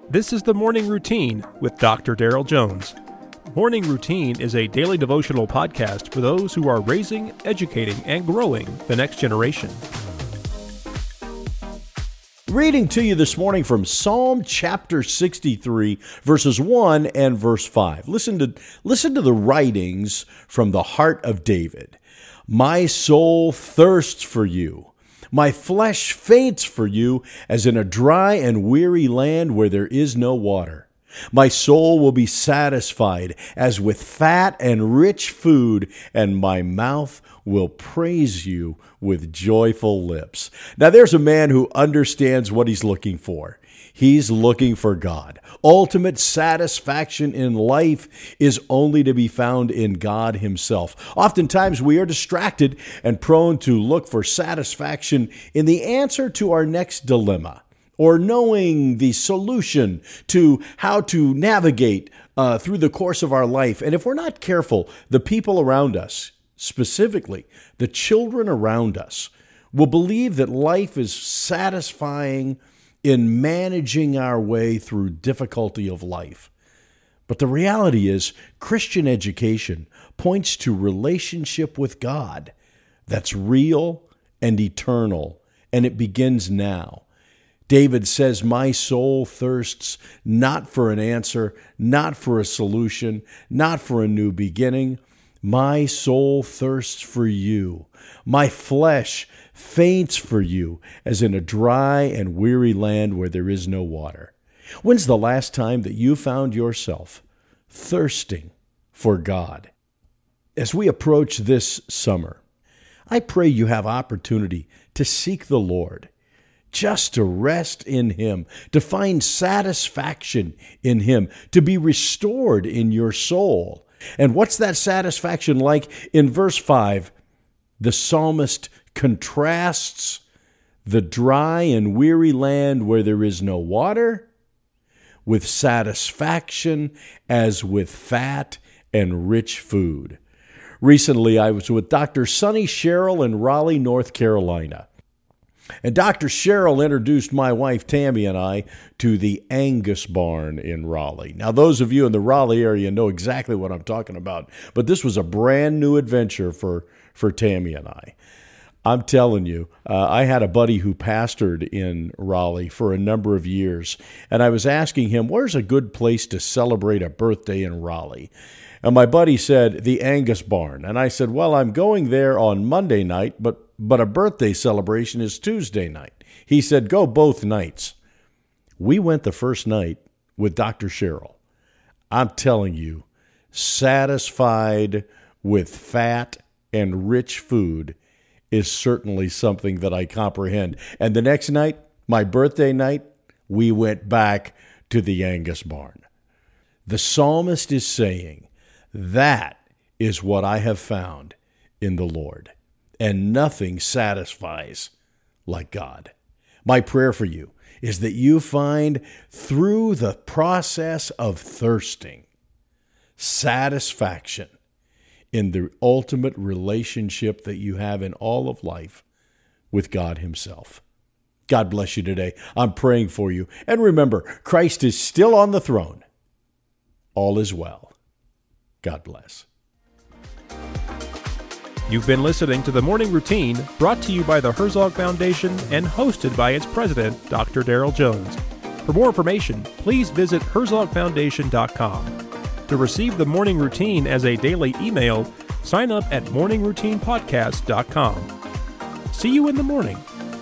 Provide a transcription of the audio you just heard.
This is the Morning Routine with Dr. Daryl Jones. Morning Routine is a daily devotional podcast for those who are raising, educating, and growing the next generation. Reading to you this morning from Psalm chapter 63, verses 1 and verse 5. Listen to the writings from the heart of David. My soul thirsts for you. My flesh faints for you, as in a dry and weary land where there is no water. My soul will be satisfied as with fat and rich food, and my mouth will praise you with joyful lips. Now there's a man who understands what he's looking for. He's looking for God. Ultimate satisfaction in life is only to be found in God Himself. Oftentimes we are distracted and prone to look for satisfaction in the answer to our next dilemma, or knowing the solution to how to navigate through the course of our life. And if we're not careful, the people around us, specifically the children around us, will believe that life is satisfying in managing our way through difficulty of life. But the reality is, Christian education points to relationship with God that's real and eternal, and it begins now. David says, my soul thirsts not for an answer, not for a solution, not for a new beginning. My soul thirsts for you. My flesh faints for you, as in a dry and weary land where there is no water. When's the last time that you found yourself thirsting for God? As we approach this summer, I pray you have opportunity to seek the Lord, just to rest in Him, to find satisfaction in Him, to be restored in your soul. And what's that satisfaction like? In verse 5, the psalmist contrasts the dry and weary land where there is no water with satisfaction as with fat and rich food. Recently, I was with Dr. Sonny Sherrill in Raleigh, North Carolina. And Dr. Sherrill introduced my wife Tammy and I to the Angus Barn in Raleigh. Now, those of you in the Raleigh area know exactly what I'm talking about, but this was a brand new adventure for Tammy and I. I'm telling you, I had a buddy who pastored in Raleigh for a number of years, and I was asking him, where's a good place to celebrate a birthday in Raleigh? And my buddy said, the Angus Barn. And I said, well, I'm going there on Monday night, but a birthday celebration is Tuesday night. He said, go both nights. We went the first night with Dr. Sherrill. I'm telling you, satisfied with fat and rich food is certainly something that I comprehend. And the next night, my birthday night, we went back to the Angus Barn. The psalmist is saying, that is what I have found in the Lord, and nothing satisfies like God. My prayer for you is that you find, through the process of thirsting, satisfaction in the ultimate relationship that you have in all of life with God Himself. God bless you today. I'm praying for you. And remember, Christ is still on the throne. All is well. God bless. You've been listening to The Morning Routine, brought to you by the Herzog Foundation and hosted by its president, Dr. Daryl Jones. For more information, please visit herzogfoundation.com. To receive The Morning Routine as a daily email, sign up at morningroutinepodcast.com. See you in the morning.